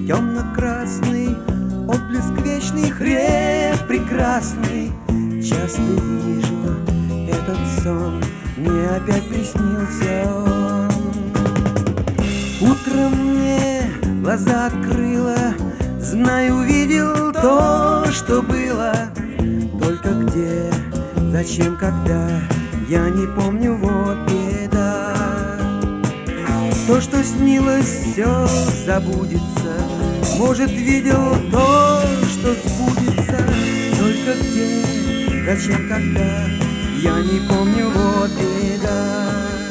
темно-красный отблеск вечных рек прекрасный. Часто вижу этот сон, мне опять приснился он. Утром мне глаза открыла, знаю, увидел то, что было. Только где, зачем, когда, я не помню, вот беда. То, что снилось, все забудется. Может, видел то, что сбудется. Только где, зачем, когда, я не помню, вот беда.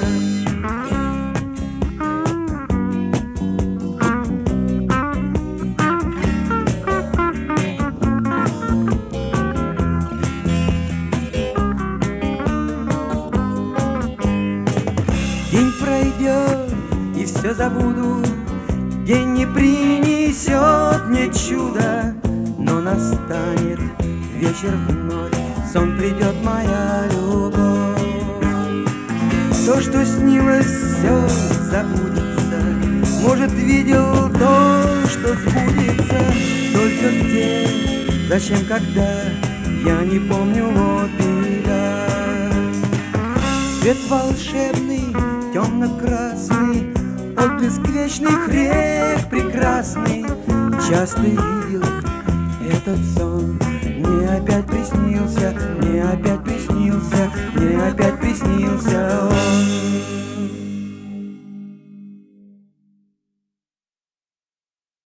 День пройдет, и все забуду. День не принесет мне чудо, но настанет вечер вновь, сон придет, моя любовь. То, что снилось, все забудется. Может, видел то, что сбудется. Только где, зачем, когда, я не помню, вот беда. Свет волшебный, темно-красный, отблеск вечных рек прекрасный. Часто видел этот сон, мне опять приснился, мне опять приснился, мне опять приснился он.